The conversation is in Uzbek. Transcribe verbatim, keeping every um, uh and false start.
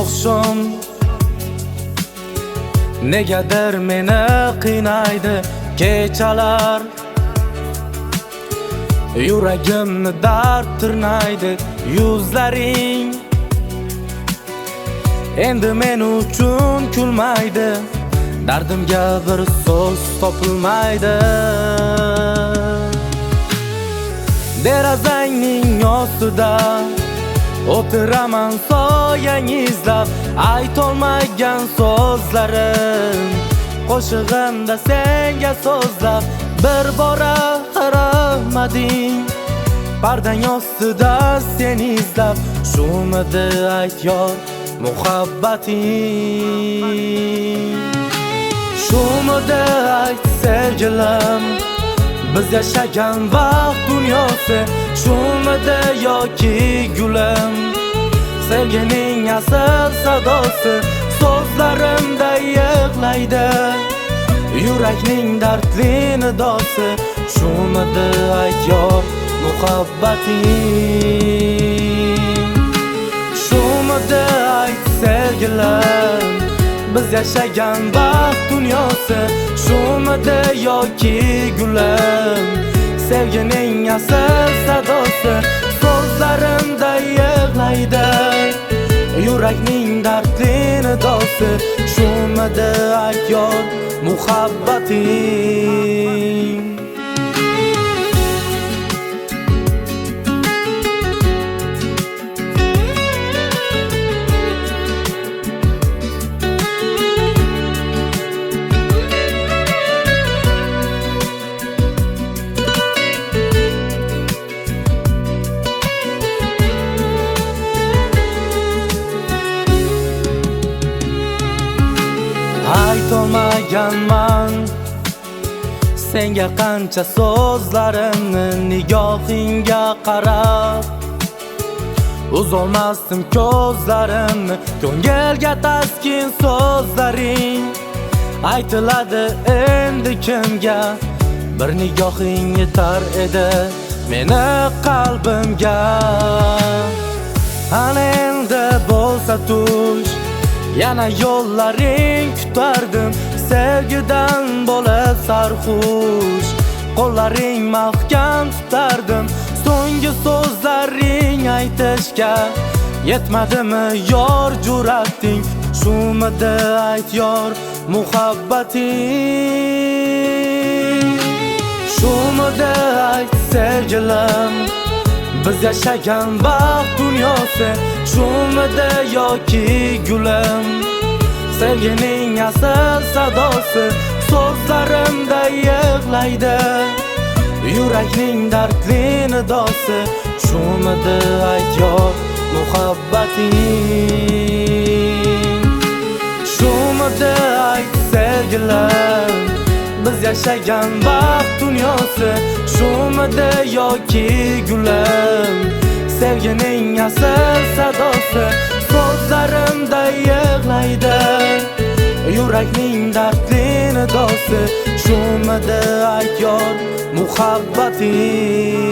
o'xsham negadir meni qiynaydi kechalar. Yuragimni dard tirnaydi yuzlaring. Endi men uchun kulmaydi, dardimga bir so'z topilmaydi. Derazangning ostida o'tiraman soyang izlab, aytolmagan so'zlarim qo'shig'imda senga so'zlab. Bir bora qaramading, pardang ostida seni izlab. Shumidi ayt yor muhabbating, shumidi ayt sevgilim, biz yashagan vaqt dunyosi. Shumidi yoki gulim, sevgining asl sadosi. So'zlarimda yig'laydi yurakning dardli nidosi. Shumidi ayt yor muhabbating, shumidi ayt sevgilim, biz yashagan vaqt dunyosi. Shumidi yoki gulim, sevgining asl sadosi. So'zlarimda yig'laydi yurakning dardli nidosi. Shumidi ayt yor muhabbating. Aytolmaganman senga qancha so'zlarimni, nigohingga qarab uzolmasdim ko'zlarimni. Ko'ngilga taskin so'zlaring aytiladi endi kimga? Bir nigohing yetar edi meni qalbimga. Ana endi bo'lsa tush, yana yo'llaring kutardim. Sevgidan bo'lib sarxush, qo'llaring mahkam tutardim. So'nggi so'zlaring aytishga yetmadimi yor jur'ating? Shumidi ayt yor muhabbating, shumidi ayt sevgilim, biz yashagan vaqt dunyosi. Shumidi yoki gulim, sevgining asl sadosi. So'zlarimda yig'laydi yurakning dardli nidosi. Shumidi ayt yor muhabbating, shumidi ayt sevgilim, biz yashagan vaqt dunyosi. Shumidi yoki gulim, sevgining asl sadosi. So'zlarimda yig'laydi yurakning dardli nidosi. Shumidi ayt yor muhabbating.